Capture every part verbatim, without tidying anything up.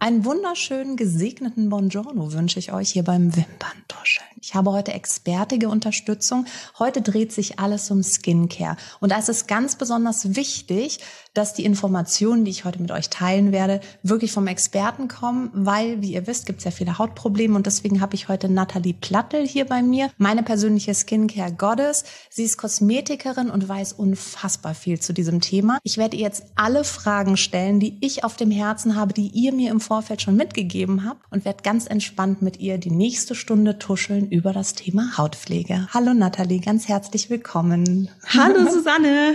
Einen wunderschönen, gesegneten Buongiorno wünsche ich euch hier beim Wimperntuscheln. Ich habe heute expertige Unterstützung. Heute dreht sich alles um Skincare. Und da ist es ganz besonders wichtig, dass die Informationen, die ich heute mit euch teilen werde, wirklich vom Experten kommen, weil, wie ihr wisst, gibt es ja viele Hautprobleme und deswegen habe ich heute Nathalie Plattel hier bei mir, meine persönliche Skincare Goddess. Sie ist Kosmetikerin und weiß unfassbar viel zu diesem Thema. Ich werde ihr jetzt alle Fragen stellen, die ich auf dem Herzen habe, die ihr mir im Vorfeld schon mitgegeben habt und werde ganz entspannt mit ihr die nächste Stunde tuscheln über das Thema Hautpflege. Hallo Nathalie, ganz herzlich willkommen. Hallo Susanne.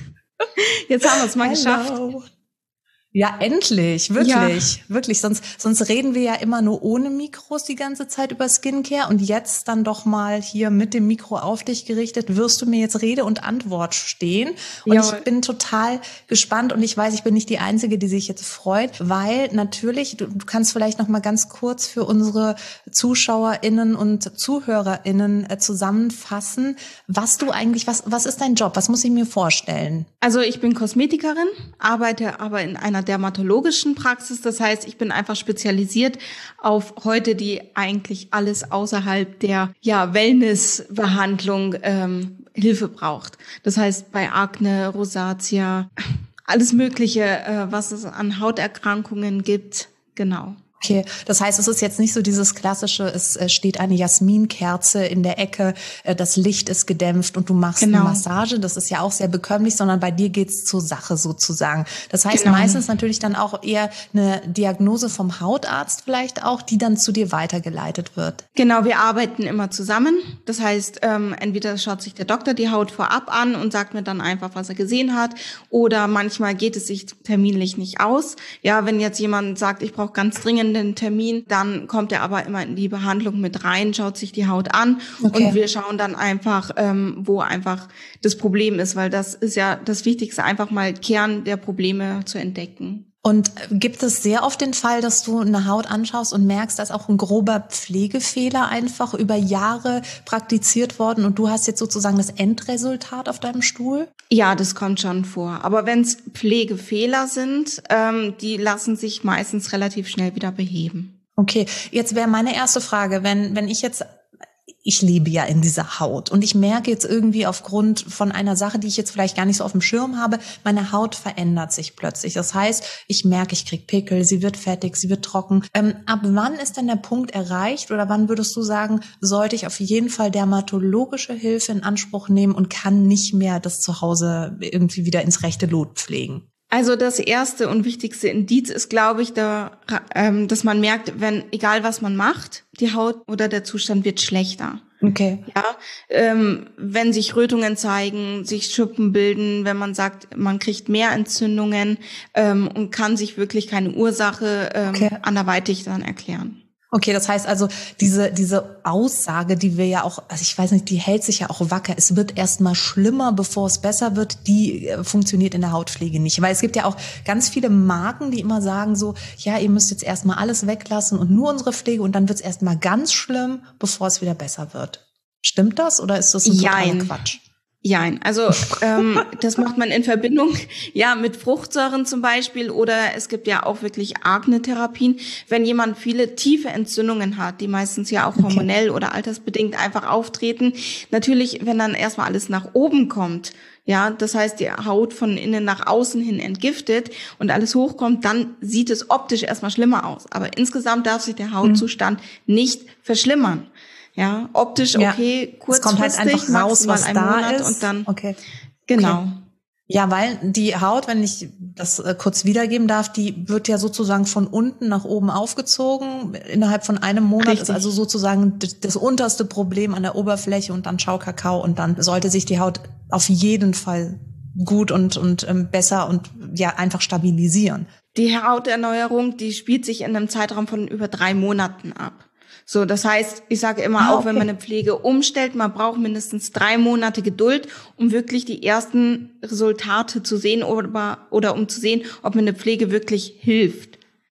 Jetzt haben wir es mal Hello. geschafft. Ja, endlich, wirklich, ja. wirklich. Sonst, sonst reden wir ja immer nur ohne Mikros die ganze Zeit über Skincare und jetzt dann doch mal hier mit dem Mikro auf dich gerichtet, wirst du mir jetzt Rede und Antwort stehen. Und Jawohl. Ich bin total gespannt und ich weiß, ich bin nicht die Einzige, die sich jetzt freut, weil natürlich, du, du kannst vielleicht noch mal ganz kurz für unsere ZuschauerInnen und ZuhörerInnen äh, zusammenfassen, was du eigentlich, was, was ist dein Job? Was muss ich mir vorstellen? Also ich bin Kosmetikerin, arbeite aber in einer dermatologischen Praxis. Das heißt, ich bin einfach spezialisiert auf Häute, die eigentlich alles außerhalb der ja Wellnessbehandlung ähm, Hilfe braucht. Das heißt, bei Akne, Rosatia, alles Mögliche, äh, was es an Hauterkrankungen gibt. Genau. Okay, das heißt, es ist jetzt nicht so dieses klassische, es steht eine Jasminkerze in der Ecke, das Licht ist gedämpft und du machst genau. eine Massage. Das ist ja auch sehr bekömmlich, sondern bei dir geht's zur Sache sozusagen. Das heißt genau. meistens natürlich dann auch eher eine Diagnose vom Hautarzt vielleicht auch, die dann zu dir weitergeleitet wird. Genau, wir arbeiten immer zusammen. Das heißt, ähm, entweder schaut sich der Doktor die Haut vorab an und sagt mir dann einfach, was er gesehen hat, oder manchmal geht es sich terminlich nicht aus. Ja, wenn jetzt jemand sagt, ich brauche ganz dringend einen Termin, dann kommt er aber immer in die Behandlung mit rein, schaut sich die Haut an okay. und wir schauen dann einfach, ähm, wo einfach das Problem ist, weil das ist ja das Wichtigste, einfach mal Kern der Probleme zu entdecken. Und gibt es sehr oft den Fall, dass du eine Haut anschaust und merkst, dass auch ein grober Pflegefehler einfach über Jahre praktiziert worden und du hast jetzt sozusagen das Endresultat auf deinem Stuhl? Ja, das kommt schon vor. Aber wenn es Pflegefehler sind, ähm, die lassen sich meistens relativ schnell wieder beheben. Okay, jetzt wäre meine erste Frage, wenn wenn ich jetzt ich lebe ja in dieser Haut und ich merke jetzt irgendwie aufgrund von einer Sache, die ich jetzt vielleicht gar nicht so auf dem Schirm habe, meine Haut verändert sich plötzlich. Das heißt, ich merke, ich kriege Pickel, sie wird fettig, sie wird trocken. Ähm, ab wann ist denn der Punkt erreicht oder wann würdest du sagen, sollte ich auf jeden Fall dermatologische Hilfe in Anspruch nehmen und kann nicht mehr das zu Hause irgendwie wieder ins rechte Lot pflegen? Also das erste und wichtigste Indiz ist, glaube ich, da, ähm, dass man merkt, wenn, egal was man macht, die Haut oder der Zustand wird schlechter. Okay. Ja, ähm, wenn sich Rötungen zeigen, sich Schuppen bilden, wenn man sagt, man kriegt mehr Entzündungen ähm, und kann sich wirklich keine Ursache ähm, okay. anderweitig dann erklären. Okay, das heißt also, diese diese Aussage, die wir ja auch, also ich weiß nicht, die hält sich ja auch wacker. Es wird erst mal schlimmer, bevor es besser wird. Die äh, funktioniert in der Hautpflege nicht. Weil es gibt ja auch ganz viele Marken, die immer sagen so, ja, ihr müsst jetzt erst mal alles weglassen und nur unsere Pflege und dann wird es erst mal ganz schlimm, bevor es wieder besser wird. Stimmt das oder ist das ein totaler Jein. Quatsch? Jein, also ähm, das macht man in Verbindung ja mit Fruchtsäuren zum Beispiel oder es gibt ja auch wirklich Akne-Therapien. Wenn jemand viele tiefe Entzündungen hat, die meistens ja auch hormonell okay. oder altersbedingt einfach auftreten, natürlich, wenn dann erstmal alles nach oben kommt, ja, das heißt, die Haut von innen nach außen hin entgiftet und alles hochkommt, dann sieht es optisch erstmal schlimmer aus. Aber insgesamt darf sich der Hautzustand mhm. nicht verschlimmern. Ja, optisch okay, ja, kurzfristig, es kommt halt einfach raus, was ein da Monat ist. Und dann, okay. Genau. Okay. Ja, weil die Haut, wenn ich das äh, kurz wiedergeben darf, die wird ja sozusagen von unten nach oben aufgezogen. Innerhalb von einem Monat Richtig. Ist also sozusagen das, das unterste Problem an der Oberfläche und dann Schau Kakao und dann sollte sich die Haut auf jeden Fall gut und und ähm, besser und ja einfach stabilisieren. Die Hauterneuerung, die spielt sich in einem Zeitraum von über drei Monaten ab. So, das heißt, ich sage immer ah, auch, okay. wenn man eine Pflege umstellt, man braucht mindestens drei Monate Geduld, um wirklich die ersten Resultate zu sehen oder, oder um zu sehen, ob mir eine Pflege wirklich hilft.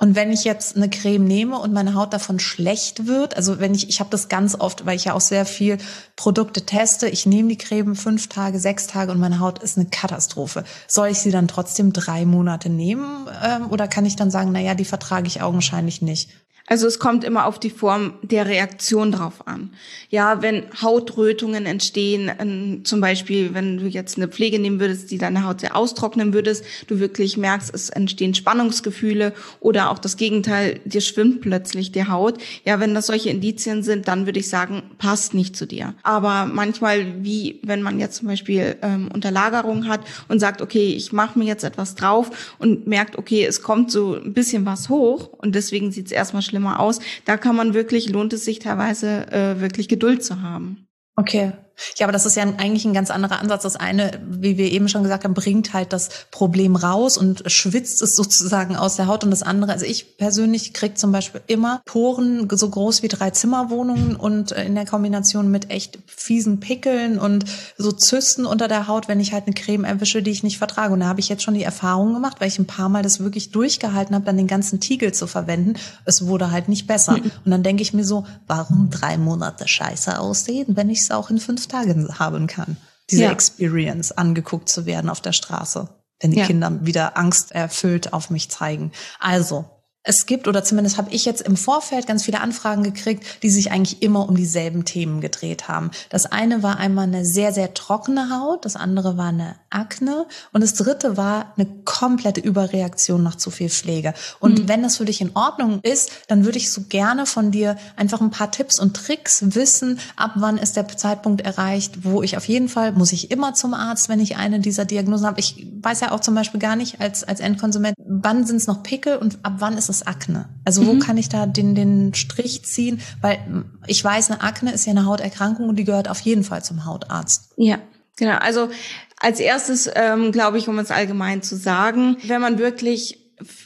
Und wenn ich jetzt eine Creme nehme und meine Haut davon schlecht wird, also wenn ich, ich habe das ganz oft, weil ich ja auch sehr viel Produkte teste, ich nehme die Creme fünf Tage, sechs Tage und meine Haut ist eine Katastrophe. Soll ich sie dann trotzdem drei Monate nehmen ähm, oder kann ich dann sagen, na ja, die vertrage ich augenscheinlich nicht? Also es kommt immer auf die Form der Reaktion drauf an. Ja, wenn Hautrötungen entstehen, ähm, zum Beispiel, wenn du jetzt eine Pflege nehmen würdest, die deine Haut sehr austrocknen würdest, du wirklich merkst, es entstehen Spannungsgefühle oder auch das Gegenteil, dir schwimmt plötzlich die Haut. Ja, wenn das solche Indizien sind, dann würde ich sagen, passt nicht zu dir. Aber manchmal, wie wenn man jetzt zum Beispiel ähm, Unterlagerung hat und sagt, okay, ich mache mir jetzt etwas drauf und merkt, okay, es kommt so ein bisschen was hoch und deswegen sieht es erstmal schlimmer aus. Da kann man wirklich, lohnt es sich teilweise äh, wirklich Geduld zu haben. Okay. Ja, aber das ist ja eigentlich ein ganz anderer Ansatz. Das eine, wie wir eben schon gesagt haben, bringt halt das Problem raus und schwitzt es sozusagen aus der Haut. Und das andere, also ich persönlich kriege zum Beispiel immer Poren so groß wie drei Zimmerwohnungen und in der Kombination mit echt fiesen Pickeln und so Zysten unter der Haut, wenn ich halt eine Creme erwische, die ich nicht vertrage. Und da habe ich jetzt schon die Erfahrung gemacht, weil ich ein paar Mal das wirklich durchgehalten habe, dann den ganzen Tiegel zu verwenden. Es wurde halt nicht besser. Und dann denke ich mir so, warum drei Monate scheiße aussehen, wenn ich es auch in fünf Tagen haben kann, diese ja. Experience angeguckt zu werden auf der Straße, wenn die ja. Kinder wieder angsterfüllt auf mich zeigen. Also, es gibt, oder zumindest habe ich jetzt im Vorfeld ganz viele Anfragen gekriegt, die sich eigentlich immer um dieselben Themen gedreht haben. Das eine war einmal eine sehr, sehr trockene Haut, das andere war eine Akne und das dritte war eine komplette Überreaktion nach zu viel Pflege. Und mhm. wenn das für dich in Ordnung ist, dann würde ich so gerne von dir einfach ein paar Tipps und Tricks wissen, ab wann ist der Zeitpunkt erreicht, wo ich auf jeden Fall, muss ich immer zum Arzt, wenn ich eine dieser Diagnosen habe. Ich weiß ja auch zum Beispiel gar nicht als, als Endkonsument, wann sind es noch Pickel und ab wann ist es Akne? Also wo mhm. kann ich da den, den Strich ziehen? Weil ich weiß, eine Akne ist ja eine Hauterkrankung und die gehört auf jeden Fall zum Hautarzt. Ja, genau. Also als erstes, ähm, glaube ich, um es allgemein zu sagen, wenn man wirklich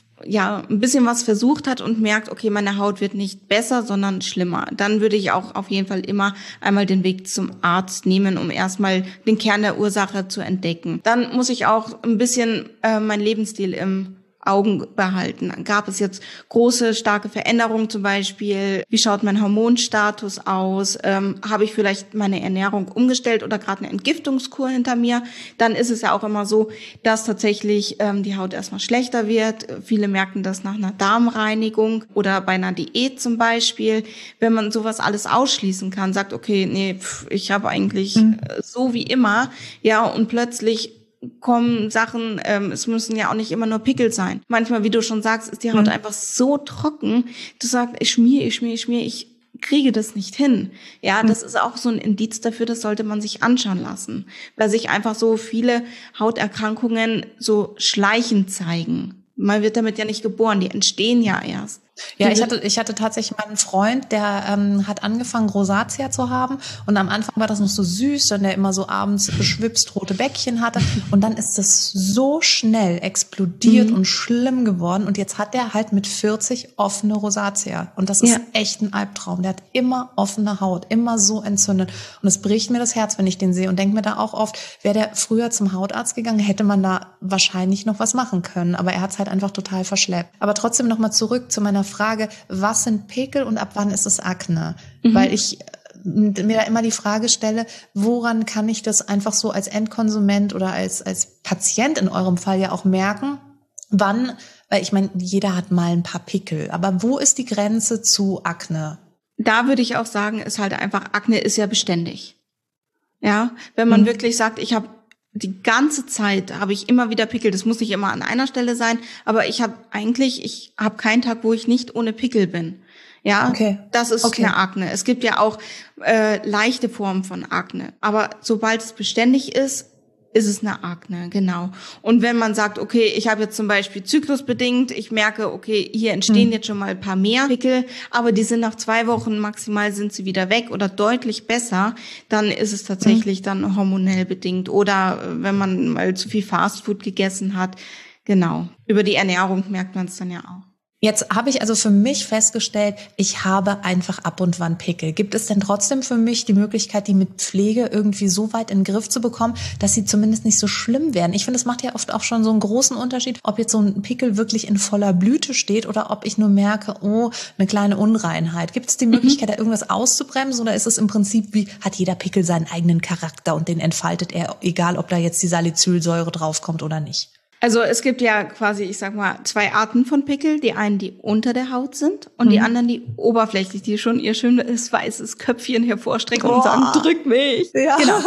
ja ein bisschen was versucht hat und merkt, okay, meine Haut wird nicht besser, sondern schlimmer, dann würde ich auch auf jeden Fall immer einmal den Weg zum Arzt nehmen, um erstmal den Kern der Ursache zu entdecken. Dann muss ich auch ein bisschen äh, meinen Lebensstil im Augen behalten. Gab es jetzt große, starke Veränderungen zum Beispiel? Wie schaut mein Hormonstatus aus? Ähm, habe ich vielleicht meine Ernährung umgestellt oder gerade eine Entgiftungskur hinter mir? Dann ist es ja auch immer so, dass tatsächlich ähm, die Haut erstmal schlechter wird. Viele merken das nach einer Darmreinigung oder bei einer Diät zum Beispiel. Wenn man sowas alles ausschließen kann, sagt, okay, nee, pff, ich habe eigentlich mhm. äh, so wie immer, ja, und plötzlich kommen Sachen, ähm, es müssen ja auch nicht immer nur Pickel sein. Manchmal, wie du schon sagst, ist die Haut mhm. einfach so trocken, du sagst, ich schmier, ich schmier, ich schmier, ich kriege das nicht hin. Ja, mhm. das ist auch so ein Indiz dafür, das sollte man sich anschauen lassen, weil sich einfach so viele Hauterkrankungen so schleichend zeigen. Man wird damit ja nicht geboren, die entstehen ja erst. Ja, ich hatte, ich hatte tatsächlich mal einen Freund, der ähm, hat angefangen, Rosatia zu haben und am Anfang war das noch so süß, dann der immer so abends beschwipst rote Bäckchen hatte und dann ist das so schnell explodiert mhm. und schlimm geworden und jetzt hat der halt mit vierzig offene Rosatia und das ist ja. echt ein Albtraum. Der hat immer offene Haut, immer so entzündet und es bricht mir das Herz, wenn ich den sehe und denke mir da auch oft, wäre der früher zum Hautarzt gegangen, hätte man da wahrscheinlich noch was machen können, aber er hat es halt einfach total verschleppt. Aber trotzdem nochmal zurück zu meiner Frage, was sind Pickel und ab wann ist es Akne? Mhm. Weil ich mir da immer die Frage stelle, woran kann ich das einfach so als Endkonsument oder als als Patient in eurem Fall ja auch merken, wann, weil ich meine, jeder hat mal ein paar Pickel, aber wo ist die Grenze zu Akne? Da würde ich auch sagen, ist halt einfach, Akne ist ja beständig. Ja, wenn man mhm. wirklich sagt, ich habe die ganze Zeit habe ich immer wieder Pickel. Das muss nicht immer an einer Stelle sein, aber ich habe eigentlich, ich habe keinen Tag, wo ich nicht ohne Pickel bin. Ja, okay. Das ist okay. Eine Akne. Es gibt ja auch äh, leichte Formen von Akne, aber sobald es beständig ist, ist es eine Akne, genau. Und wenn man sagt, okay, ich habe jetzt zum Beispiel zyklusbedingt, ich merke, okay, hier entstehen hm. jetzt schon mal ein paar mehr Pickel, aber die sind nach zwei Wochen maximal sind sie wieder weg oder deutlich besser, dann ist es tatsächlich hm. dann hormonell bedingt. Oder wenn man mal zu viel Fastfood gegessen hat, genau. Über die Ernährung merkt man es dann ja auch. Jetzt habe ich also für mich festgestellt, ich habe einfach ab und wann Pickel. Gibt es denn trotzdem für mich die Möglichkeit, die mit Pflege irgendwie so weit in den Griff zu bekommen, dass sie zumindest nicht so schlimm werden? Ich finde, es macht ja oft auch schon so einen großen Unterschied, ob jetzt so ein Pickel wirklich in voller Blüte steht oder ob ich nur merke, oh, eine kleine Unreinheit. Gibt es die Möglichkeit, mhm. da irgendwas auszubremsen oder ist es im Prinzip wie, hat jeder Pickel seinen eigenen Charakter und den entfaltet er, egal ob da jetzt die Salicylsäure draufkommt oder nicht? Also es gibt ja quasi, ich sag mal, zwei Arten von Pickel. Die einen, die unter der Haut sind und mhm. die anderen, die oberflächlich, die schon ihr schönes weißes Köpfchen hervorstrecken oh. und sagen, drück mich. Ja. Genau.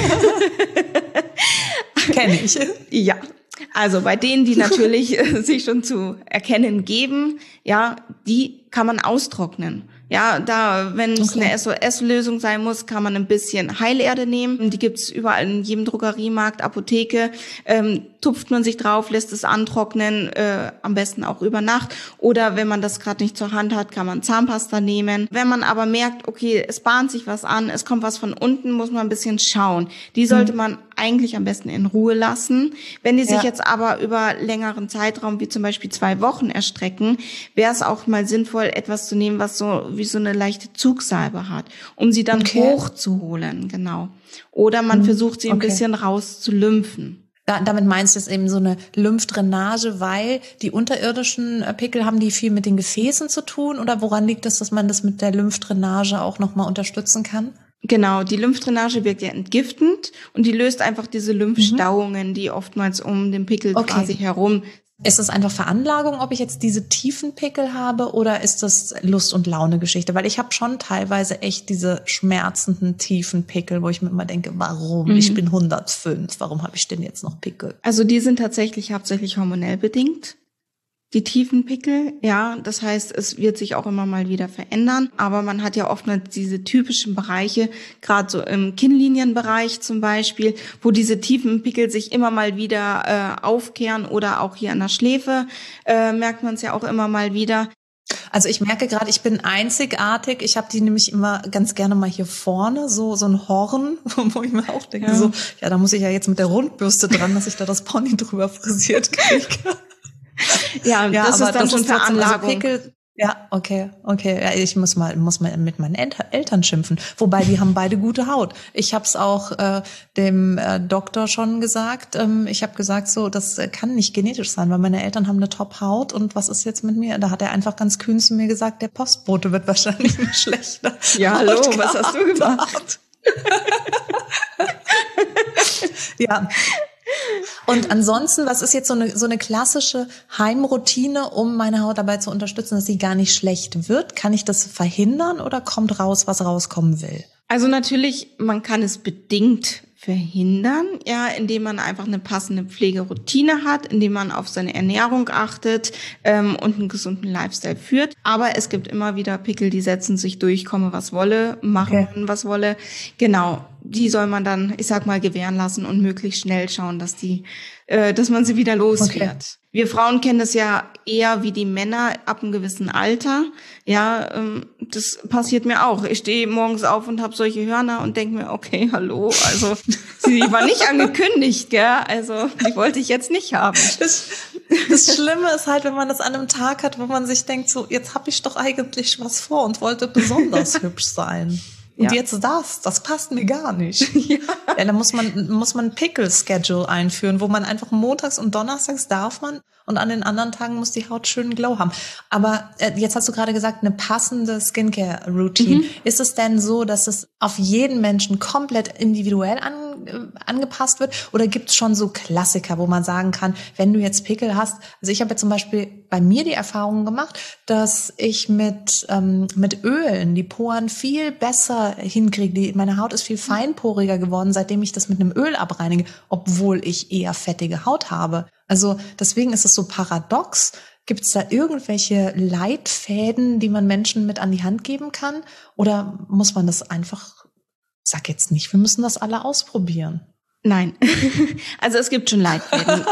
Kenne ich. Ja. Also bei denen, die natürlich sich schon zu erkennen geben, ja, die kann man austrocknen. Ja, da, wenn es okay. eine S O S-Lösung sein muss, kann man ein bisschen Heilerde nehmen. Die gibt's überall in jedem Drogeriemarkt, Apotheke. Ähm, tupft man sich drauf, lässt es antrocknen, äh, am besten auch über Nacht. Oder wenn man das gerade nicht zur Hand hat, kann man Zahnpasta nehmen. Wenn man aber merkt, okay, es bahnt sich was an, es kommt was von unten, muss man ein bisschen schauen. Die sollte mhm. man eigentlich am besten in Ruhe lassen. Wenn die sich ja. jetzt aber über längeren Zeitraum, wie zum Beispiel zwei Wochen erstrecken, wäre es auch mal sinnvoll, etwas zu nehmen, was so wie so eine leichte Zugsalbe hat, um sie dann okay. hochzuholen, genau. Oder man mhm. versucht, sie ein okay. bisschen rauszulymphen. Da, damit meinst du es eben so eine Lymphdrainage, weil die unterirdischen Pickel, haben die viel mit den Gefäßen zu tun? Oder woran liegt es, dass man das mit der Lymphdrainage auch nochmal unterstützen kann? Genau, die Lymphdrainage wirkt ja entgiftend und die löst einfach diese Lymphstauungen, mhm. die oftmals um den Pickel okay. quasi herum. Ist das einfach Veranlagung, ob ich jetzt diese tiefen Pickel habe, oder ist das Lust- und Laune-Geschichte? Weil ich habe schon teilweise echt diese schmerzenden tiefen Pickel, wo ich mir immer denke, warum? Mhm. Ich bin hundertfünf, warum habe ich denn jetzt noch Pickel? Also die sind tatsächlich hauptsächlich hormonell bedingt. Die tiefen Pickel, ja, das heißt, es wird sich auch immer mal wieder verändern, aber man hat ja oftmals diese typischen Bereiche, gerade so im Kinnlinienbereich zum Beispiel, wo diese tiefen Pickel sich immer mal wieder äh, aufkehren, oder auch hier an der Schläfe äh, merkt man es ja auch immer mal wieder. Also ich merke gerade, ich bin einzigartig. Ich habe die nämlich immer ganz gerne mal hier vorne, so so ein Horn, wo ich mir auch denke, ja. so, ja, da muss ich ja jetzt mit der Rundbürste dran, dass ich da das Pony drüber frisiert kriege. Ja, ja, das ist dann das schon Veranlagung. Also Pickel, ja, okay, okay. Ja, ich muss mal muss mal mit meinen Eltern schimpfen. Wobei, die haben beide gute Haut. Ich habe es auch äh, dem äh, Doktor schon gesagt. Ähm, ich habe gesagt, so, das kann nicht genetisch sein, weil meine Eltern haben eine Top-Haut. Und was ist jetzt mit mir? Da hat er einfach ganz kühn zu mir gesagt, der Postbote wird wahrscheinlich nicht schlechter. Ja, hallo, was hast du gemacht? Ja. Und ansonsten, was ist jetzt so eine, so eine klassische Heimroutine, um meine Haut dabei zu unterstützen, dass sie gar nicht schlecht wird? Kann ich das verhindern oder kommt raus, was rauskommen will? Also natürlich, man kann es bedingt verhindern, ja, indem man einfach eine passende Pflegeroutine hat, indem man auf seine Ernährung achtet ähm, und einen gesunden Lifestyle führt. Aber es gibt immer wieder Pickel, die setzen sich durch, komme was wolle, machen okay. was wolle. Genau, die soll man dann, ich sag mal, gewähren lassen und möglichst schnell schauen, dass die, äh, dass man sie wieder los wird. Okay. Wir Frauen kennen das ja eher wie die Männer ab einem gewissen Alter. Ja, ähm, das passiert mir auch. Ich stehe morgens auf und habe solche Hörner und denke mir, okay, hallo, also sie war nicht angekündigt, gell? Also die wollte ich jetzt nicht haben. Das, das Schlimme ist halt, wenn man das an einem Tag hat, wo man sich denkt, so jetzt habe ich doch eigentlich was vor und wollte besonders hübsch sein. Und ja. jetzt das, das passt mir gar nicht. Ja. Ja, da muss man, muss man ein Pickle-Schedule einführen, wo man einfach montags und donnerstags darf man und an den anderen Tagen muss die Haut schön Glow haben. Aber äh, jetzt hast du gerade gesagt, eine passende Skincare-Routine. Mhm. Ist es denn so, dass es auf jeden Menschen komplett individuell an, äh, angepasst wird? Oder gibt es schon so Klassiker, wo man sagen kann, wenn du jetzt Pickel hast, also ich habe ja zum Beispiel bei mir die Erfahrung gemacht, dass ich mit, ähm, mit Ölen die Poren viel besser hinkriege. Die, meine Haut ist viel feinporiger geworden, seitdem ich das mit einem Öl abreinige, obwohl ich eher fettige Haut habe. Also deswegen ist es so paradox. Gibt es da irgendwelche Leitfäden, die man Menschen mit an die Hand geben kann? Oder muss man das einfach, sag jetzt nicht, wir müssen das alle ausprobieren? Nein, also es gibt schon Leitfäden.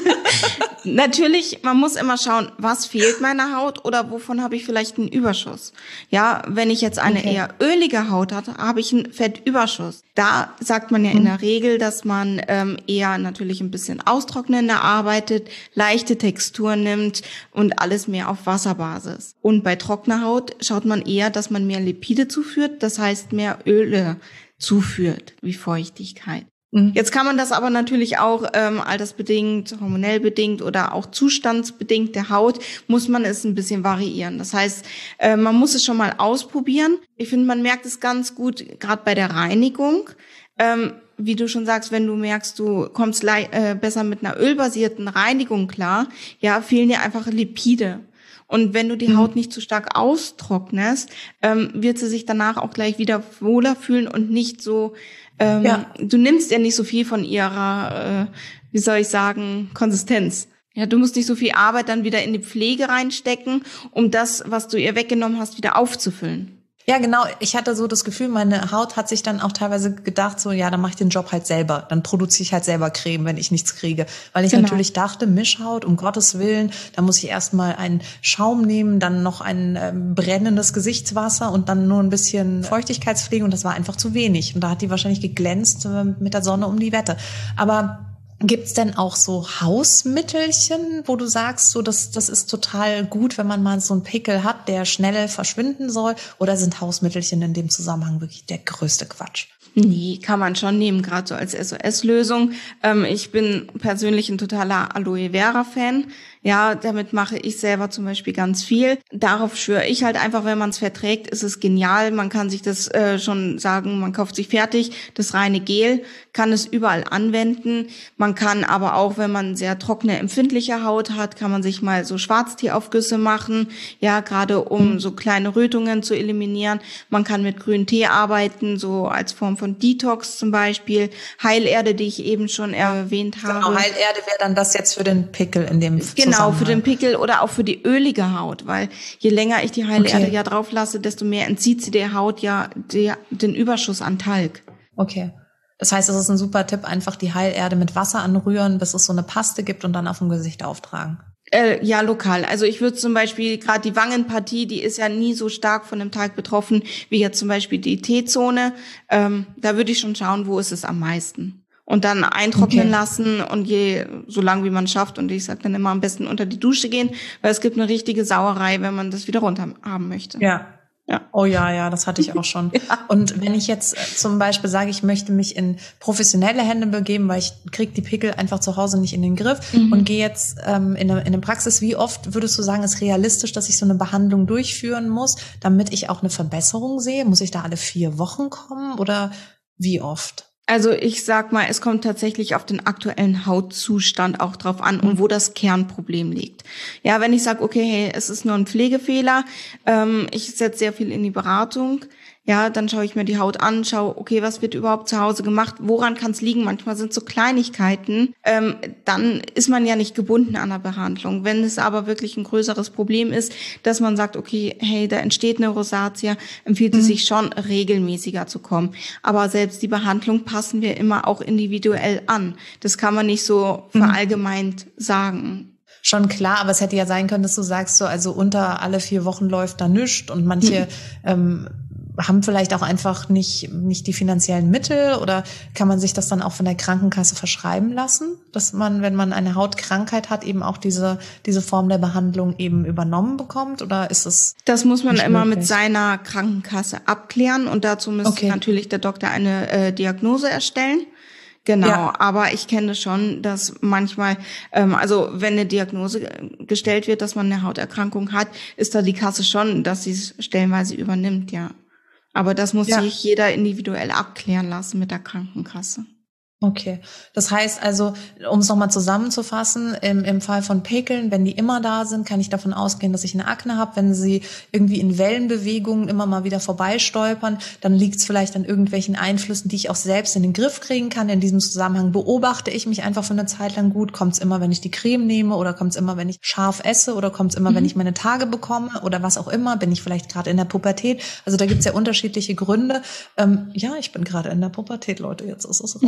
Natürlich, man muss immer schauen, was fehlt meiner Haut oder wovon habe ich vielleicht einen Überschuss. Ja, wenn ich jetzt eine okay. eher ölige Haut habe, habe ich einen Fettüberschuss. Da sagt man ja mhm. in der Regel, dass man ähm, eher natürlich ein bisschen austrocknender arbeitet, leichte Textur nimmt und alles mehr auf Wasserbasis. Und bei trockener Haut schaut man eher, dass man mehr Lipide zuführt, das heißt mehr Öle zuführt, wie Feuchtigkeit. Jetzt kann man das aber natürlich auch ähm, altersbedingt, hormonell bedingt oder auch zustandsbedingt der Haut, muss man es ein bisschen variieren. Das heißt, äh, man muss es schon mal ausprobieren. Ich finde, man merkt es ganz gut, gerade bei der Reinigung. Ähm, wie du schon sagst, wenn du merkst, du kommst le- äh, besser mit einer ölbasierten Reinigung klar, ja, fehlen dir einfach Lipide. Und wenn du die Haut nicht zu stark austrocknest, ähm, wird sie sich danach auch gleich wieder wohler fühlen und nicht so, ähm, ja. du nimmst ja nicht so viel von ihrer, äh, wie soll ich sagen, Konsistenz. Ja, du musst nicht so viel Arbeit dann wieder in die Pflege reinstecken, um das, was du ihr weggenommen hast, wieder aufzufüllen. Ja, genau. Ich hatte so das Gefühl, meine Haut hat sich dann auch teilweise gedacht, so, ja, dann mache ich den Job halt selber. Dann produziere ich halt selber Creme, wenn ich nichts kriege. Weil ich genau. natürlich dachte, Mischhaut, um Gottes Willen, da muss ich erstmal einen Schaum nehmen, dann noch ein ähm, brennendes Gesichtswasser und dann nur ein bisschen Feuchtigkeitspflege. Und das war einfach zu wenig. Und da hat die wahrscheinlich geglänzt äh, mit der Sonne um die Wette. Aber gibt's denn auch so Hausmittelchen, wo du sagst, so das das ist total gut, wenn man mal so einen Pickel hat, der schnell verschwinden soll? Oder sind Hausmittelchen in dem Zusammenhang wirklich der größte Quatsch? Nee, kann man schon nehmen, gerade so als S O S-Lösung. Ähm, ich bin persönlich ein totaler Aloe Vera-Fan. Ja, damit mache ich selber zum Beispiel ganz viel. Darauf schwöre ich halt einfach, wenn man es verträgt, ist es genial. Man kann sich das äh, schon sagen, man kauft sich fertig, das reine Gel, kann es überall anwenden. Man kann aber auch, wenn man sehr trockene, empfindliche Haut hat, kann man sich mal so Schwarzteeaufgüsse machen, ja, gerade um so kleine Rötungen zu eliminieren. Man kann mit grünem Tee arbeiten, so als Form von Detox zum Beispiel. Heilerde, die ich eben schon erwähnt habe. Genau, Heilerde wäre dann das jetzt für den Pickel in dem Genau. Genau, für den Pickel oder auch für die ölige Haut, weil je länger ich die Heilerde okay. ja drauf lasse, desto mehr entzieht sie der Haut ja der, den Überschuss an Talg. Okay. Das heißt, es ist ein super Tipp, einfach die Heilerde mit Wasser anrühren, bis es so eine Paste gibt und dann auf dem Gesicht auftragen. Äh, ja, lokal. Also ich würde zum Beispiel, gerade die Wangenpartie, die ist ja nie so stark von dem Talg betroffen, wie jetzt zum Beispiel die T-Zone. Ähm, da würde ich schon schauen, wo ist es am meisten. Und dann eintrocknen okay. lassen und je so lang wie man schafft. Und ich sage dann immer am besten unter die Dusche gehen, weil es gibt eine richtige Sauerei, wenn man das wieder runter haben möchte. Ja. Ja. Oh ja, ja, das hatte ich auch schon. Ja. Und wenn ich jetzt zum Beispiel sage, ich möchte mich in professionelle Hände begeben, weil ich kriege die Pickel einfach zu Hause nicht in den Griff mhm. und gehe jetzt ähm, in, eine, in eine Praxis, wie oft würdest du sagen, ist realistisch, dass ich so eine Behandlung durchführen muss, damit ich auch eine Verbesserung sehe? Muss ich da alle vier Wochen kommen oder wie oft? Also ich sag mal, es kommt tatsächlich auf den aktuellen Hautzustand auch drauf an und wo das Kernproblem liegt. Ja, wenn ich sage, okay, hey, es ist nur ein Pflegefehler, ähm, ich setze sehr viel in die Beratung, ja, dann schaue ich mir die Haut an, schaue, okay, was wird überhaupt zu Hause gemacht, woran kann es liegen? Manchmal sind es so Kleinigkeiten, ähm, dann ist man ja nicht gebunden an der Behandlung. Wenn es aber wirklich ein größeres Problem ist, dass man sagt, okay, hey, da entsteht eine Rosatia, empfiehlt es mhm. sich schon, regelmäßiger zu kommen. Aber selbst die Behandlung passen wir immer auch individuell an. Das kann man nicht so mhm. verallgemeint sagen. Schon klar, aber es hätte ja sein können, dass du sagst, so also unter alle vier Wochen läuft da nichts und manche mhm. ähm, haben vielleicht auch einfach nicht nicht die finanziellen Mittel oder kann man sich das dann auch von der Krankenkasse verschreiben lassen, dass man, wenn man eine Hautkrankheit hat, eben auch diese diese Form der Behandlung eben übernommen bekommt oder ist es? Das muss man immer möglich? Mit seiner Krankenkasse abklären und dazu müsste okay. natürlich der Doktor eine äh, Diagnose erstellen. Genau, ja. Aber ich kenne schon, dass manchmal, ähm, also wenn eine Diagnose gestellt wird, dass man eine Hauterkrankung hat, ist da die Kasse schon, dass sie es stellenweise übernimmt, ja. Aber das muss ja. sich jeder individuell abklären lassen mit der Krankenkasse. Okay, das heißt also, um es nochmal zusammenzufassen, im, im Fall von Pickeln, wenn die immer da sind, kann ich davon ausgehen, dass ich eine Akne habe. Wenn sie irgendwie in Wellenbewegungen immer mal wieder vorbeistolpern, dann liegt es vielleicht an irgendwelchen Einflüssen, die ich auch selbst in den Griff kriegen kann. In diesem Zusammenhang beobachte ich mich einfach für eine Zeit lang gut. Kommt es immer, wenn ich die Creme nehme oder kommt es immer, wenn ich scharf esse oder kommt es immer, mhm. wenn ich meine Tage bekomme oder was auch immer? Bin ich vielleicht gerade in der Pubertät? Also da gibt es ja unterschiedliche Gründe. Ähm, ja, ich bin gerade in der Pubertät, Leute, jetzt ist es raus. Ich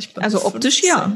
Also optisch ja.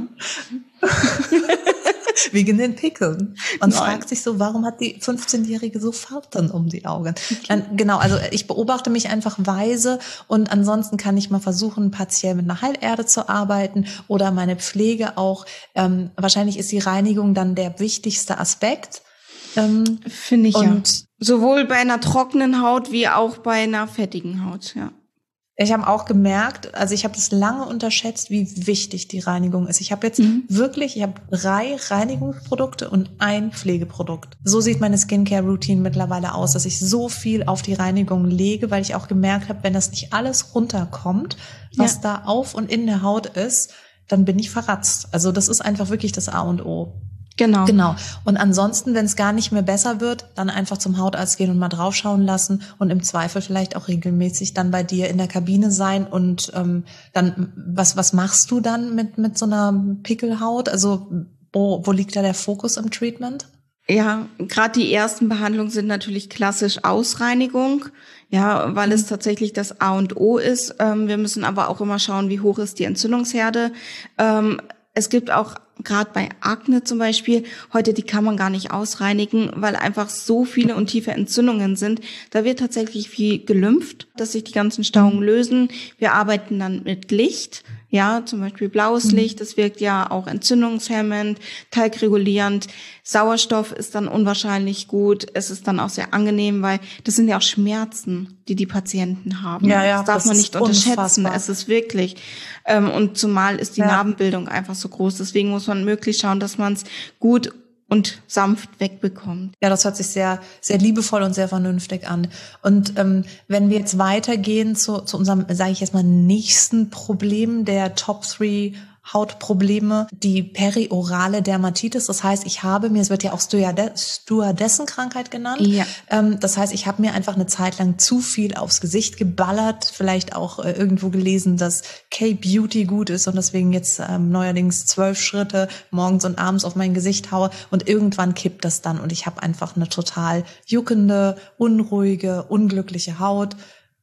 Wegen den Pickeln. Man Nein. fragt sich so, warum hat die fünfzehnjährige so Falten um die Augen? Dann, genau, also ich beobachte mich einfach weise und ansonsten kann ich mal versuchen, partiell mit einer Heilerde zu arbeiten oder meine Pflege auch. Ähm, wahrscheinlich ist die Reinigung dann der wichtigste Aspekt. Ähm, Finde ich und ja. Sowohl bei einer trockenen Haut wie auch bei einer fettigen Haut, ja. Ich habe auch gemerkt, also ich habe das lange unterschätzt, wie wichtig die Reinigung ist. Ich habe jetzt Mhm. wirklich, ich habe drei Reinigungsprodukte und ein Pflegeprodukt. So sieht meine Skincare-Routine mittlerweile aus, dass ich so viel auf die Reinigung lege, weil ich auch gemerkt habe, wenn das nicht alles runterkommt, was Ja. da auf und in der Haut ist, dann bin ich verratzt. Also das ist einfach wirklich das A und O. Genau. Genau. Und ansonsten, wenn es gar nicht mehr besser wird, dann einfach zum Hautarzt gehen und mal draufschauen lassen und im Zweifel vielleicht auch regelmäßig dann bei dir in der Kabine sein. Und ähm, dann, was was machst du dann mit mit so einer Pickelhaut? Also wo, wo liegt da der Fokus im Treatment? Ja, gerade die ersten Behandlungen sind natürlich klassisch Ausreinigung, ja, weil es tatsächlich das A und O ist. Ähm, wir müssen aber auch immer schauen, wie hoch ist die Entzündungsherde. Ähm, es gibt auch gerade bei Akne zum Beispiel, heute die kann man gar nicht ausreinigen, weil einfach so viele und tiefe Entzündungen sind. Da wird tatsächlich viel gelümpft, dass sich die ganzen Stauungen lösen. Wir arbeiten dann mit Licht, ja, zum Beispiel blaues Licht, das wirkt ja auch entzündungshemmend, talgregulierend. Sauerstoff ist dann unwahrscheinlich gut. Es ist dann auch sehr angenehm, weil das sind ja auch Schmerzen, die die Patienten haben. Ja, ja, das darf das man ist nicht unterschätzen. unfassbar. Es ist wirklich. Ähm, und zumal ist die Ja. Narbenbildung einfach so groß. Deswegen muss man möglichst schauen, dass man es gut und sanft wegbekommt. Ja, das hört sich sehr, sehr liebevoll und sehr vernünftig an. Und ähm, wenn wir jetzt weitergehen zu, zu unserem, sage ich jetzt mal, nächsten Problem der Top drei Hautprobleme, die periorale Dermatitis. Das heißt, ich habe mir, es wird ja auch Stewardessenkrankheit genannt. Ja. Ähm, das heißt, ich habe mir einfach eine Zeit lang zu viel aufs Gesicht geballert, vielleicht auch äh, irgendwo gelesen, dass K-Beauty gut ist und deswegen jetzt ähm, neuerdings zwölf Schritte morgens und abends auf mein Gesicht haue und irgendwann kippt das dann und ich habe einfach eine total juckende, unruhige, unglückliche Haut.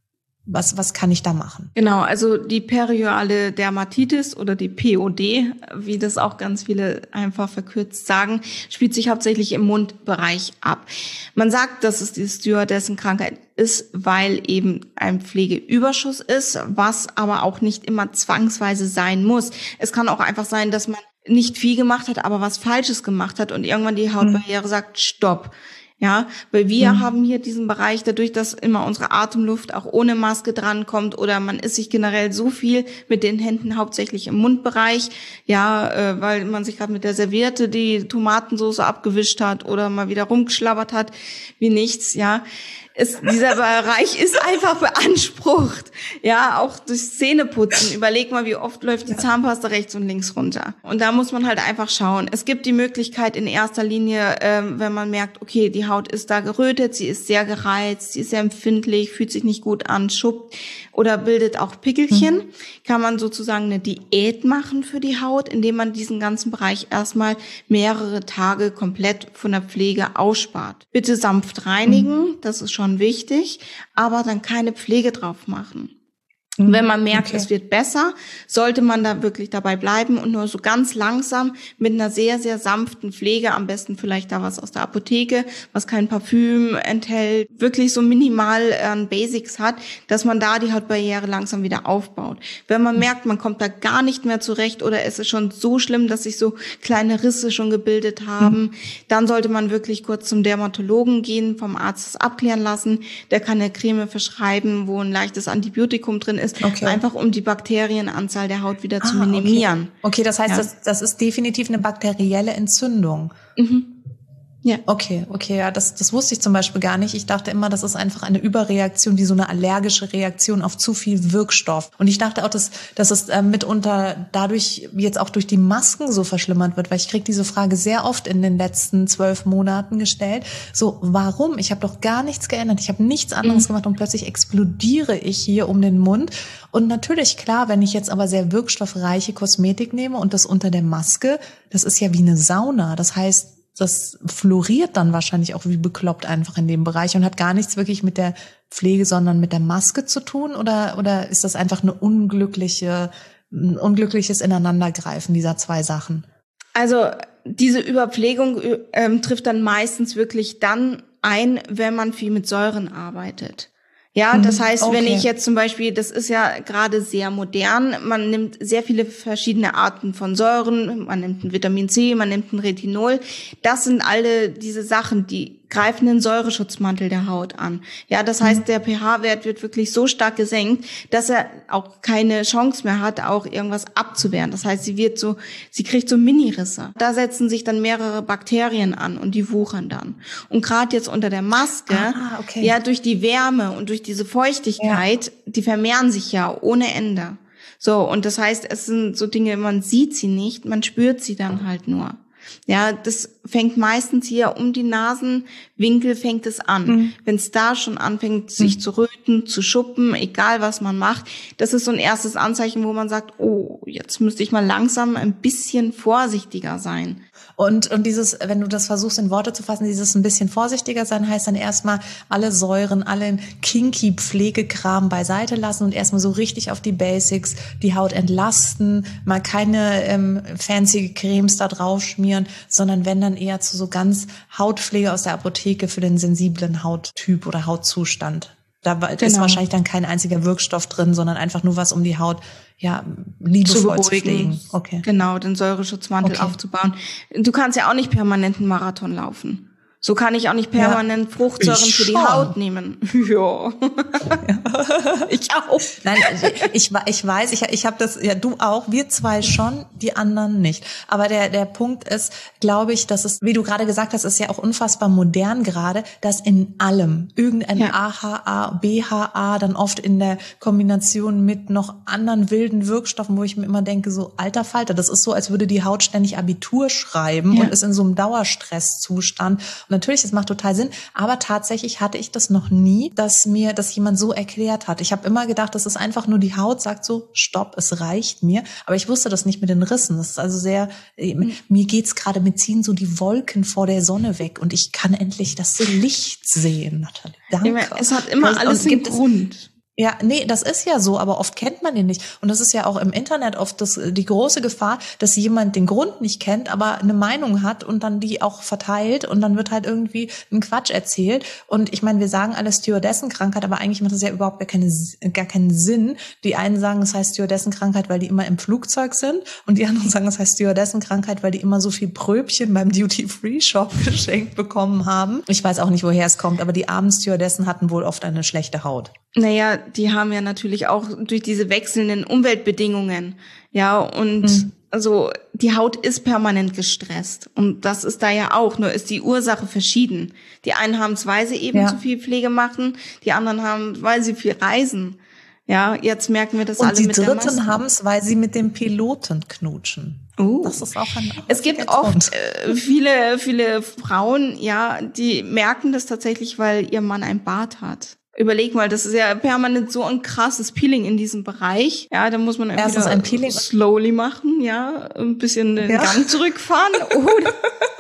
Was, was kann ich da machen? Genau, also die periorale Dermatitis oder die P O D, wie das auch ganz viele einfach verkürzt sagen, spielt sich hauptsächlich im Mundbereich ab. Man sagt, dass es die Stewardessenkrankheit ist, weil eben ein Pflegeüberschuss ist, was aber auch nicht immer zwangsweise sein muss. Es kann auch einfach sein, dass man nicht viel gemacht hat, aber was Falsches gemacht hat und irgendwann die Hautbarriere mhm. sagt, stopp. Ja, weil wir mhm. haben hier diesen Bereich, dadurch, dass immer unsere Atemluft auch ohne Maske drankommt oder man ist sich generell so viel mit den Händen hauptsächlich im Mundbereich, ja, äh, weil man sich gerade mit der Serviette die Tomatensauce abgewischt hat oder mal wieder rumgeschlabbert hat, wie nichts, ja. Ist, dieser Bereich ist einfach beansprucht. Ja, auch durch Zähneputzen. Überleg mal, wie oft läuft die Zahnpasta rechts und links runter. Und da muss man halt einfach schauen. Es gibt die Möglichkeit in erster Linie, ähm, wenn man merkt, okay, die Haut ist da gerötet, sie ist sehr gereizt, sie ist sehr empfindlich, fühlt sich nicht gut an, schuppt oder bildet auch Pickelchen, mhm. kann man sozusagen eine Diät machen für die Haut, indem man diesen ganzen Bereich erstmal mehrere Tage komplett von der Pflege ausspart. Bitte sanft reinigen, mhm. das ist schon wichtig, aber dann keine Pflege drauf machen. Wenn man merkt, okay. es wird besser, sollte man da wirklich dabei bleiben und nur so ganz langsam mit einer sehr, sehr sanften Pflege, am besten vielleicht da was aus der Apotheke, was kein Parfüm enthält, wirklich so minimal an Basics hat, dass man da die Hautbarriere langsam wieder aufbaut. Wenn man merkt, man kommt da gar nicht mehr zurecht oder es ist schon so schlimm, dass sich so kleine Risse schon gebildet haben, mhm. dann sollte man wirklich kurz zum Dermatologen gehen, vom Arzt das abklären lassen. Der kann eine Creme verschreiben, wo ein leichtes Antibiotikum drin ist. Okay. Einfach um die Bakterienanzahl der Haut wieder ah, zu minimieren. Okay, okay das heißt, ja. das, das ist definitiv eine bakterielle Entzündung. Mhm. Ja. Okay, okay, ja, das, das wusste ich zum Beispiel gar nicht. Ich dachte immer, das ist einfach eine Überreaktion, wie so eine allergische Reaktion auf zu viel Wirkstoff. Und ich dachte auch, dass, dass es äh, mitunter dadurch jetzt auch durch die Masken so verschlimmert wird, weil ich kriege diese Frage sehr oft in den letzten zwölf Monaten gestellt. So, warum? Ich habe doch gar nichts geändert. Ich habe nichts anderes mhm. gemacht und plötzlich explodiere ich hier um den Mund. Und natürlich, klar, wenn ich jetzt aber sehr wirkstoffreiche Kosmetik nehme und das unter der Maske, das ist ja wie eine Sauna. Das heißt, das floriert dann wahrscheinlich auch wie bekloppt einfach in dem Bereich und hat gar nichts wirklich mit der Pflege, sondern mit der Maske zu tun? Oder, oder ist das einfach eine unglückliche ein unglückliches Ineinandergreifen dieser zwei Sachen? Also diese Überpflegung ähm, trifft dann meistens wirklich dann ein, wenn man viel mit Säuren arbeitet. Ja, das heißt, okay. wenn ich jetzt zum Beispiel, das ist ja gerade sehr modern, man nimmt sehr viele verschiedene Arten von Säuren, man nimmt ein Vitamin C, man nimmt ein Retinol. Das sind alle diese Sachen, die greifen den Säureschutzmantel der Haut an. Ja, das heißt, der pH-Wert wird wirklich so stark gesenkt, dass er auch keine Chance mehr hat, auch irgendwas abzuwehren. Das heißt, sie wird so, sie kriegt so Mini-Risse. Da setzen sich dann mehrere Bakterien an und die wuchern dann. Und gerade jetzt unter der Maske, ah, okay. ja, durch die Wärme und durch diese Feuchtigkeit, ja. die vermehren sich ja ohne Ende. So, und das heißt, es sind so Dinge, man sieht sie nicht, man spürt sie dann halt nur. Ja, das fängt meistens hier um die Nasenwinkel fängt es an. Mhm. Wenn es da schon anfängt, sich mhm. zu röten, zu schuppen, egal was man macht, das ist so ein erstes Anzeichen, wo man sagt, oh, jetzt müsste ich mal langsam ein bisschen vorsichtiger sein. Und, und dieses, wenn du das versuchst in Worte zu fassen, dieses ein bisschen vorsichtiger sein, heißt dann erstmal alle Säuren, allen kinky Pflegekram beiseite lassen und erstmal so richtig auf die Basics, die Haut entlasten, mal keine ähm, fancy Cremes da drauf schmieren, sondern wenn dann eher zu so ganz Hautpflege aus der Apotheke für den sensiblen Hauttyp oder Hautzustand. Da genau. ist wahrscheinlich dann kein einziger Wirkstoff drin, sondern einfach nur was, um die Haut ja liebevoll zu, zu pflegen. Okay. Genau, den Säureschutzmantel okay. aufzubauen. Du kannst ja auch nicht permanent einen Marathon laufen. So kann ich auch nicht permanent ja, Fruchtsäuren für die Haut nehmen. Ja. Ich auch. Nein, ich, ich weiß, ich, ich habe das, ja du auch, wir zwei schon, die anderen nicht. Aber der der Punkt ist, glaube ich, dass es, wie du gerade gesagt hast, ist ja auch unfassbar modern gerade, dass in allem irgendein ja. A H A, B H A, dann oft in der Kombination mit noch anderen wilden Wirkstoffen, wo ich mir immer denke, so alter Falter, das ist so, als würde die Haut ständig Abitur schreiben ja. und ist in so einem Dauerstresszustand. Natürlich, das macht total Sinn, aber tatsächlich hatte ich das noch nie, dass mir das jemand so erklärt hat. Ich habe immer gedacht, das ist einfach nur die Haut, sagt so, stopp, es reicht mir. Aber ich wusste das nicht mit den Rissen. Das ist also sehr, mhm. mir geht's gerade, mir ziehen so die Wolken vor der Sonne weg und ich kann endlich das Licht sehen, Nathalie. Danke. Es hat immer also, alles einen Grund. Ja, nee, das ist ja so, aber oft kennt man ihn nicht. Und das ist ja auch im Internet oft das, die große Gefahr, dass jemand den Grund nicht kennt, aber eine Meinung hat und dann die auch verteilt und dann wird halt irgendwie ein Quatsch erzählt. Und ich meine, wir sagen alle Stewardessenkrankheit, aber eigentlich macht das ja überhaupt gar, keine, gar keinen Sinn. Die einen sagen, es heißt Stewardessenkrankheit, weil die immer im Flugzeug sind und die anderen sagen, es heißt Stewardessenkrankheit, weil die immer so viel Pröbchen beim Duty-Free-Shop geschenkt bekommen haben. Ich weiß auch nicht, woher es kommt, aber die armen Stewardessen hatten wohl oft eine schlechte Haut. Naja, die haben ja natürlich auch durch diese wechselnden Umweltbedingungen, ja, und mhm. also die Haut ist permanent gestresst und das ist da ja auch, nur ist die Ursache verschieden. Die einen haben es, weil sie eben ja. zu viel Pflege machen, die anderen haben, weil sie viel reisen. Ja, jetzt merken wir das und alle mit der Maske. Und die Dritten haben es, weil sie mit dem Piloten knutschen. Uh. Das ist auch ein Es gibt oft äh, viele, viele Frauen, ja, die merken das tatsächlich, weil ihr Mann ein Bart hat. Überleg mal, das ist ja permanent so ein krasses Peeling in diesem Bereich. Ja, da muss man Erstens ein Peeling slowly machen, ja, ein bisschen den ja. Gang zurückfahren oder,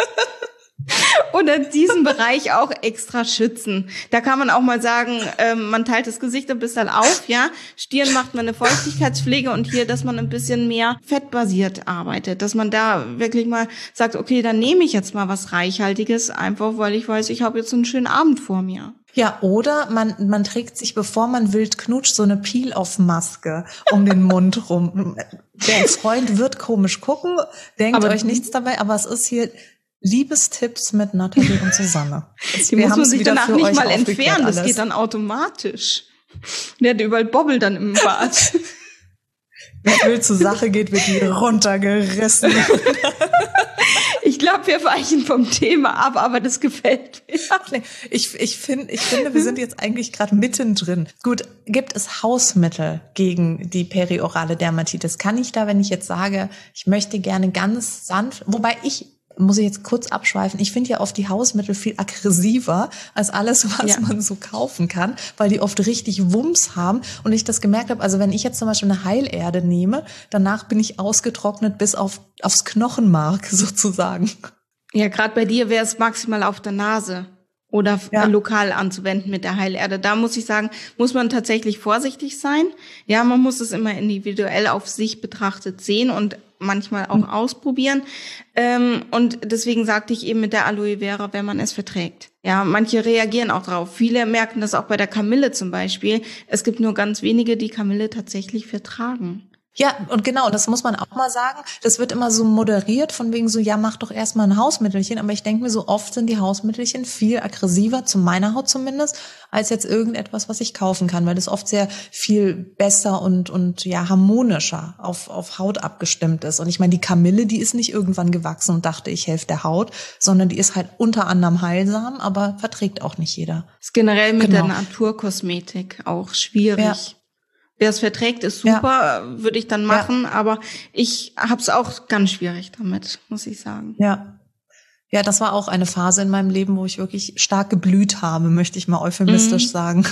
oder diesen Bereich auch extra schützen. Da kann man auch mal sagen, ähm, man teilt das Gesicht ein bisschen auf, ja. Stirn macht man eine Feuchtigkeitspflege und hier, dass man ein bisschen mehr fettbasiert arbeitet, dass man da wirklich mal sagt, okay, dann nehme ich jetzt mal was Reichhaltiges, einfach weil ich weiß, ich habe jetzt einen schönen Abend vor mir. Ja, oder man man trägt sich, bevor man wild knutscht, so eine Peel-Off-Maske um den Mund rum. Der Freund wird komisch gucken, denkt aber euch nichts dabei, aber es ist hier Liebestipps mit Nathalie und Susanne. Die muss man sich danach nicht mal entfernen, das geht dann automatisch. Der hat überall Bobbel dann im Bad. Wenn es wild zur Sache geht, wird die runtergerissen. Ich glaube, wir weichen vom Thema ab, aber das gefällt mir. Ich, ich, find, ich finde, wir sind jetzt eigentlich gerade mittendrin. Gut, gibt es Hausmittel gegen die periorale Dermatitis? Kann ich da, wenn ich jetzt sage, ich möchte gerne ganz sanft, wobei ich muss ich jetzt kurz abschweifen. Ich finde ja oft die Hausmittel viel aggressiver als alles, was ja. man so kaufen kann, weil die oft richtig Wumms haben. Und ich das gemerkt habe, also wenn ich jetzt zum Beispiel eine Heilerde nehme, danach bin ich ausgetrocknet bis auf aufs Knochenmark sozusagen. Ja, gerade bei dir wäre es maximal auf der Nase. oder ja. lokal anzuwenden mit der Heilerde. Da muss ich sagen, muss man tatsächlich vorsichtig sein. Ja, man muss es immer individuell auf sich betrachtet sehen und manchmal auch mhm. ausprobieren. Ähm, und deswegen sagte ich eben mit der Aloe Vera, wenn man es verträgt. Ja, manche reagieren auch drauf. Viele merken das auch bei der Kamille zum Beispiel. Es gibt nur ganz wenige, die Kamille tatsächlich vertragen. Ja, und genau, das muss man auch mal sagen. Das wird immer so moderiert, von wegen so, ja, mach doch erstmal ein Hausmittelchen. Aber ich denke mir, so oft sind die Hausmittelchen viel aggressiver, zu meiner Haut zumindest, als jetzt irgendetwas, was ich kaufen kann, weil das oft sehr viel besser und und ja harmonischer auf auf Haut abgestimmt ist. Und ich meine, die Kamille, die ist nicht irgendwann gewachsen und dachte, ich helfe der Haut, sondern die ist halt unter anderem heilsam, aber verträgt auch nicht jeder. Ist generell mit genau. der Naturkosmetik auch schwierig. Ja. Wer es verträgt, ist super, ja. würde ich dann machen, ja. aber ich habe es auch ganz schwierig damit, muss ich sagen. Ja, ja, das war auch eine Phase in meinem Leben, wo ich wirklich stark geblüht habe, möchte ich mal euphemistisch mm. sagen.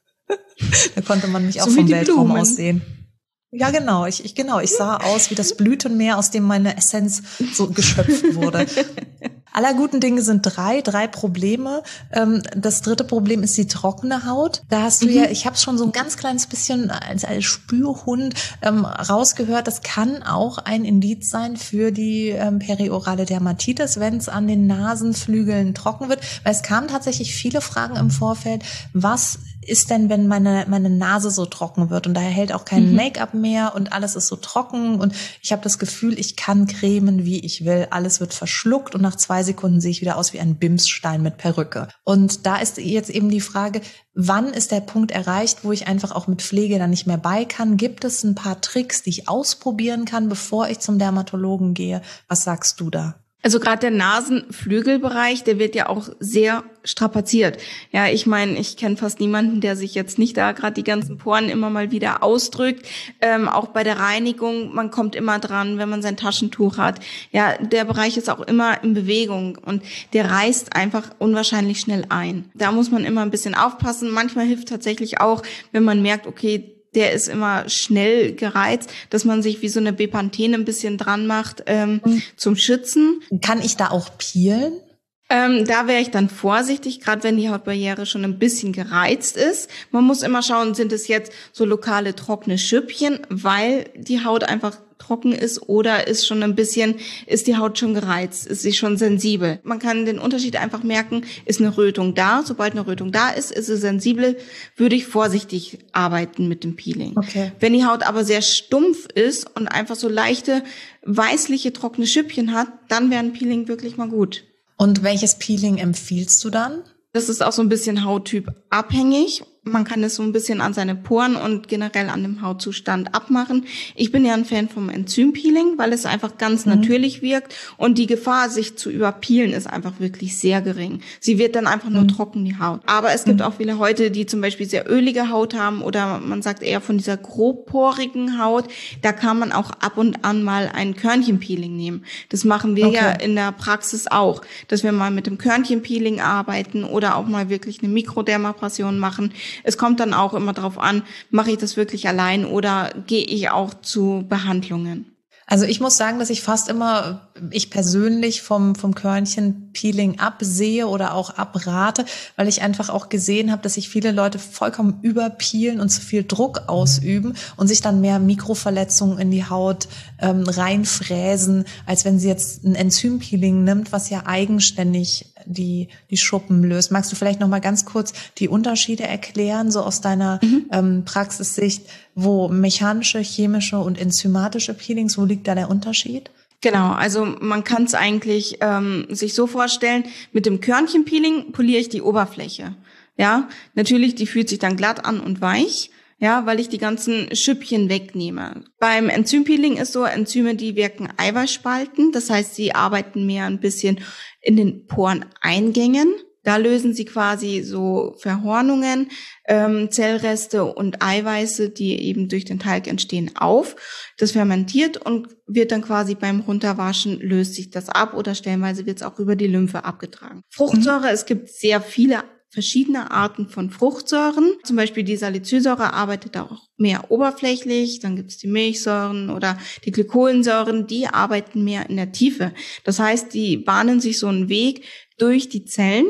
Da konnte man mich auch so vom Weltraum aus sehen. Ja, genau, ich, ich genau, ich sah aus wie das Blütenmeer, aus dem meine Essenz so geschöpft wurde. Aller guten Dinge sind drei, drei Probleme. Das dritte Problem ist die trockene Haut. Da hast du mhm. ja, ich habe es schon so ein ganz kleines bisschen als, als Spürhund ähm, rausgehört. Das kann auch ein Indiz sein für die ähm, periorale Dermatitis, wenn es an den Nasenflügeln trocken wird. Weil es kamen tatsächlich viele Fragen im Vorfeld, was ist denn, wenn meine meine Nase so trocken wird und daher hält auch kein mhm. Make-up mehr und alles ist so trocken und ich habe das Gefühl, ich kann cremen, wie ich will. Alles wird verschluckt und nach zwei Sekunden sehe ich wieder aus wie ein Bimsstein mit Perücke. Und da ist jetzt eben die Frage, wann ist der Punkt erreicht, wo ich einfach auch mit Pflege dann nicht mehr bei kann? Gibt es ein paar Tricks, die ich ausprobieren kann, bevor ich zum Dermatologen gehe? Was sagst du da? Also gerade der Nasenflügelbereich, der wird ja auch sehr strapaziert. Ja, ich meine, ich kenne fast niemanden, der sich jetzt nicht da gerade die ganzen Poren immer mal wieder ausdrückt. Ähm, auch bei der Reinigung, man kommt immer dran, wenn man sein Taschentuch hat. Ja, der Bereich ist auch immer in Bewegung und der reißt einfach unwahrscheinlich schnell ein. Da muss man immer ein bisschen aufpassen. Manchmal hilft tatsächlich auch, wenn man merkt, okay, der ist immer schnell gereizt, dass man sich wie so eine Bepanthen ein bisschen dran macht ähm, mhm. zum Schützen. Kann ich da auch peelen? Ähm, da wäre ich dann vorsichtig, gerade wenn die Hautbarriere schon ein bisschen gereizt ist. Man muss immer schauen, sind es jetzt so lokale trockene Schüppchen, weil die Haut einfach trocken ist, oder ist schon ein bisschen, ist die Haut schon gereizt, ist sie schon sensibel. Man kann den Unterschied einfach merken, ist eine Rötung da. Sobald eine Rötung da ist, ist sie sensibel, würde ich vorsichtig arbeiten mit dem Peeling. Okay. Wenn die Haut aber sehr stumpf ist und einfach so leichte, weißliche, trockene Schüppchen hat, dann wäre ein Peeling wirklich mal gut. Und welches Peeling empfiehlst du dann? Das ist auch so ein bisschen Hauttyp abhängig. Man kann es so ein bisschen an seine Poren und generell an dem Hautzustand abmachen. Ich bin ja ein Fan vom Enzympeeling, weil es einfach ganz mhm. natürlich wirkt und die Gefahr, sich zu überpeelen, ist einfach wirklich sehr gering. Sie wird dann einfach nur mhm. trocken, die Haut. Aber es gibt mhm. auch viele Leute, die zum Beispiel sehr ölige Haut haben oder man sagt eher von dieser grobporigen Haut. Da kann man auch ab und an mal ein Körnchenpeeling nehmen. Das machen wir okay. ja in der Praxis auch, dass wir mal mit dem Körnchenpeeling arbeiten oder auch mal wirklich eine Mikrodermabrasion machen. Es kommt dann auch immer drauf an, mache ich das wirklich allein oder gehe ich auch zu Behandlungen? Also ich muss sagen, dass ich fast immer, ich persönlich vom vom Körnchenpeeling absehe oder auch abrate, weil ich einfach auch gesehen habe, dass sich viele Leute vollkommen überpeelen und zu viel Druck ausüben und sich dann mehr Mikroverletzungen in die Haut ähm, reinfräsen, als wenn sie jetzt ein Enzympeeling nimmt, was ja eigenständig die die Schuppen löst. Magst du vielleicht noch mal ganz kurz die Unterschiede erklären, so aus deiner mhm. ähm, Praxissicht, wo mechanische, chemische und enzymatische Peelings, wo liegt da der Unterschied? Genau, also man kann es eigentlich ähm, sich so vorstellen, mit dem Körnchenpeeling poliere ich die Oberfläche. Ja, natürlich, die fühlt sich dann glatt an und weich. Ja, weil ich die ganzen Schüppchen wegnehme. Beim Enzympeeling ist so, Enzyme, die wirken eiweißspaltend. Das heißt, sie arbeiten mehr ein bisschen in den Poreneingängen. Da lösen sie quasi so Verhornungen, ähm, Zellreste und Eiweiße, die eben durch den Talg entstehen, auf. Das fermentiert und wird dann quasi beim Runterwaschen, löst sich das ab oder stellenweise wird es auch über die Lymphe abgetragen. Fruchtsäure, mhm. es gibt sehr viele verschiedene Arten von Fruchtsäuren. Zum Beispiel die Salicylsäure arbeitet auch mehr oberflächlich. Dann gibt es die Milchsäuren oder die Glykolensäuren, die arbeiten mehr in der Tiefe. Das heißt, die bahnen sich so einen Weg durch die Zellen,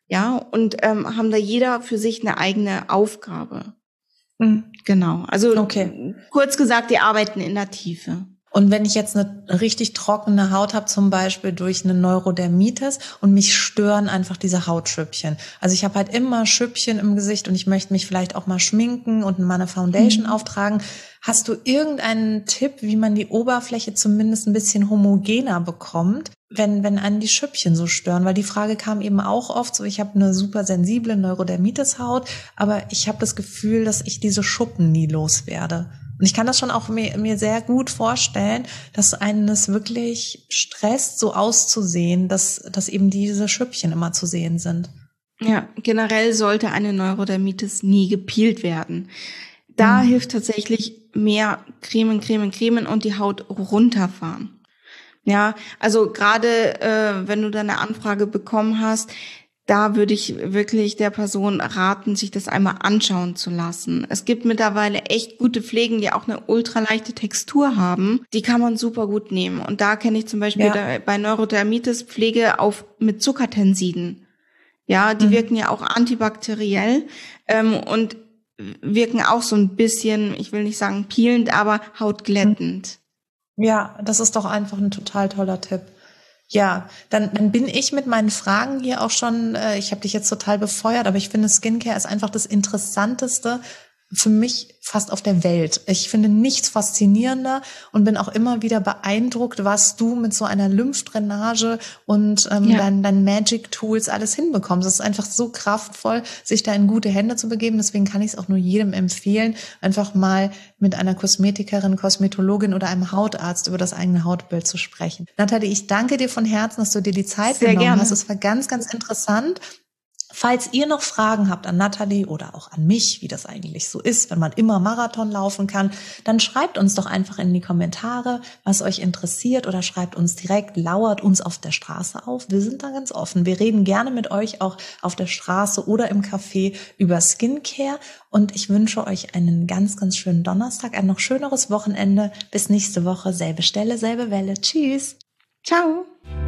Ja, und ähm, haben da jeder für sich eine eigene Aufgabe. Mhm. Genau, also okay. Kurz gesagt, die arbeiten in der Tiefe. Und wenn ich jetzt eine richtig trockene Haut habe, zum Beispiel durch eine Neurodermitis und mich stören einfach diese Hautschüppchen. Also ich habe halt immer Schüppchen im Gesicht und ich möchte mich vielleicht auch mal schminken und mal eine Foundation mhm. auftragen. Hast du irgendeinen Tipp, wie man die Oberfläche zumindest ein bisschen homogener bekommt, wenn wenn einen die Schüppchen so stören? Weil die Frage kam eben auch oft so, ich habe eine super sensible Neurodermitis-Haut, aber ich habe das Gefühl, dass ich diese Schuppen nie loswerde. Und ich kann das schon auch mir, mir sehr gut vorstellen, dass einen es wirklich stresst, so auszusehen, dass, dass eben diese Schüppchen immer zu sehen sind. Ja, generell sollte eine Neurodermitis nie gepeelt werden. Da mhm. hilft tatsächlich mehr Cremen, Cremen, Cremen und die Haut runterfahren. Ja, also gerade äh, wenn du da eine Anfrage bekommen hast, da würde ich wirklich der Person raten, sich das einmal anschauen zu lassen. Es gibt mittlerweile echt gute Pflegen, die auch eine ultraleichte Textur haben. Die kann man super gut nehmen. Und da kenne ich zum Beispiel ja. da, bei Neurodermitis Pflege auf mit Zuckertensiden. Ja, die mhm. wirken ja auch antibakteriell ähm, und wirken auch so ein bisschen, ich will nicht sagen peelend, aber hautglättend. Ja, das ist doch einfach ein total toller Tipp. Ja, dann, dann bin ich mit meinen Fragen hier auch schon, äh, ich habe dich jetzt total befeuert, aber ich finde, Skincare ist einfach das Interessanteste für mich fast auf der Welt. Ich finde nichts faszinierender und bin auch immer wieder beeindruckt, was du mit so einer Lymphdrainage und ähm, ja. deinen, deinen Magic Tools alles hinbekommst. Es ist einfach so kraftvoll, sich da in gute Hände zu begeben. Deswegen kann ich es auch nur jedem empfehlen, einfach mal mit einer Kosmetikerin, Kosmetologin oder einem Hautarzt über das eigene Hautbild zu sprechen. Nathalie, ich danke dir von Herzen, dass du dir die Zeit Sehr genommen gerne. hast. Es war ganz, ganz interessant. Falls ihr noch Fragen habt an Nathalie oder auch an mich, wie das eigentlich so ist, wenn man immer Marathon laufen kann, dann schreibt uns doch einfach in die Kommentare, was euch interessiert, oder schreibt uns direkt, lauert uns auf der Straße auf. Wir sind da ganz offen. Wir reden gerne mit euch auch auf der Straße oder im Café über Skincare, und ich wünsche euch einen ganz, ganz schönen Donnerstag, ein noch schöneres Wochenende. Bis nächste Woche, selbe Stelle, selbe Welle. Tschüss. Ciao.